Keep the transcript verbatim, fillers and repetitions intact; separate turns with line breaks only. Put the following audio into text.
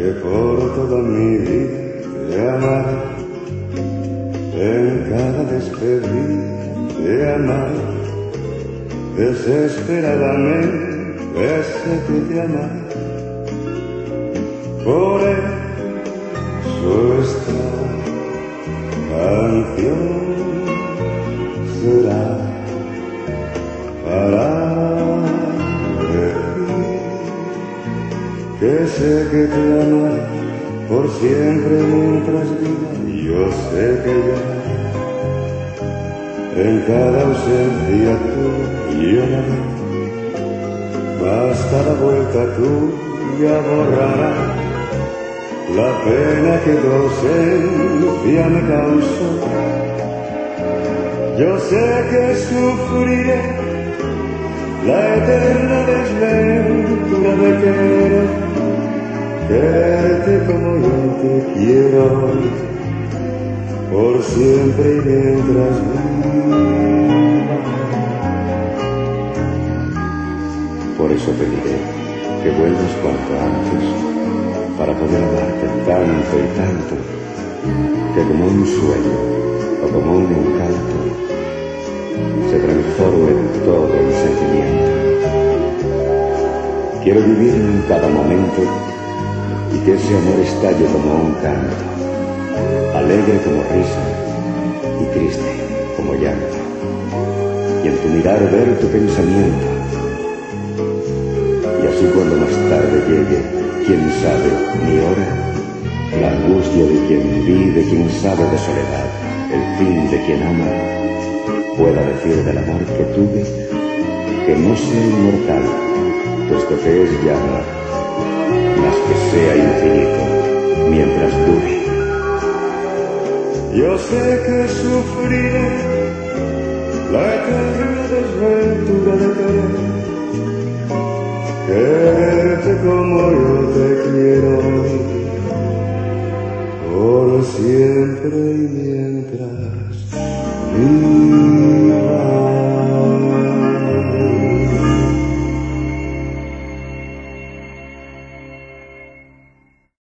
que por toda mi vida te amaré, en cada despedida te amaré, desesperadamente sé que te amaré. Por eso esta canción será para decir que sé que te amaré por siempre mientras viva. Yo sé que lloraré en cada ausencia tuya, lloraré, mas cada vuelta tuya borrará la pena que tu ausencia me causó. Yo sé que sufriré la eterna desventura de querer, quererte como yo te quiero, por siempre y mientras viva. Por eso pediré que vuelvas cuanto antes, para poder amarte tanto y tanto, que como un sueño o como un encanto se transforme en todo el sentimiento. Quiero vivir en cada momento y que ese amor estalle como un canto, alegre como risa y triste como llanto, y en tu mirar ver tu pensamiento. Y así cuando más tarde llegue, quién sabe mi hora, la angustia de quien vive, quien sabe de soledad, el fin de quien ama, pueda decir del amor que tuve, que no sea inmortal, puesto que es llama, mas que sea infinito mientras dure. Yo sé que sufriré la eterna desventura de querer, quererte como yo te quiero, por siempre y mientras viva.